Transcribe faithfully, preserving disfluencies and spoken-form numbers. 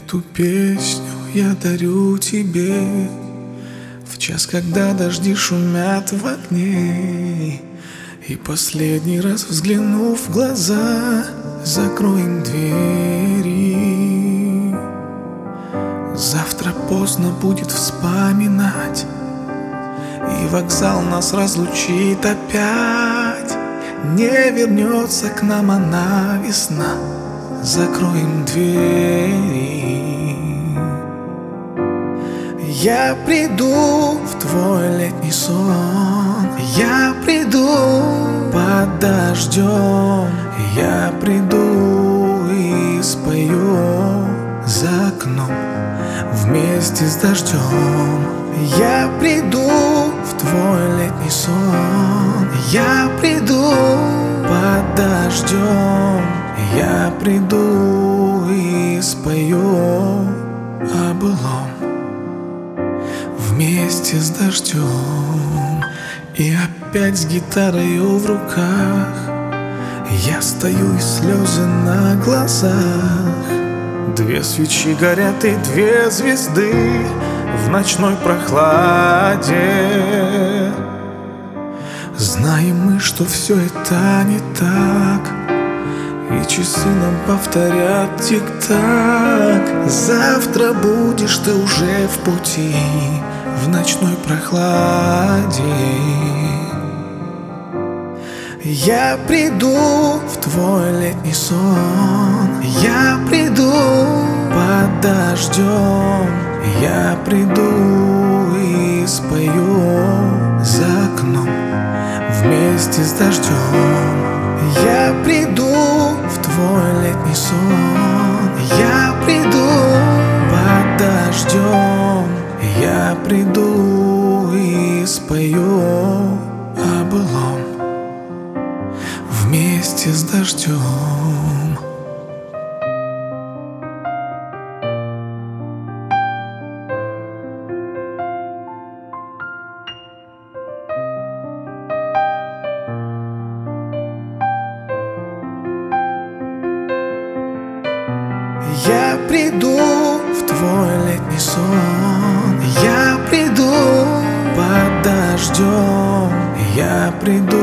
Эту песню я дарю тебе в час, когда дожди шумят в окне. И последний раз, взглянув в глаза, закроем двери. Завтра поздно будет вспоминать, и вокзал нас разлучит опять. Не вернется к нам она, весна. Закроем двери. Я приду в твой летний сон, я приду под дождем, я приду и спою за окном вместе с дождем. Я приду в твой летний сон, я приду под дождем, я приду и спою о былом вместе с дождем. И опять с гитарою в руках я стою, и слезы на глазах. Две свечи горят и две звезды в ночной прохладе. Знаем мы, что все это не так, и часы нам повторят тик-так. Завтра будешь ты уже в пути, в ночной прохладе. Я приду в твой летний сон, я приду под дождем, я приду и спою за окном вместе с дождем. Я приду в твой летний сон, я приду под дождем, я приду и спою о былом вместе с дождем. Я приду в твой летний сон, я приду под дождем, я приду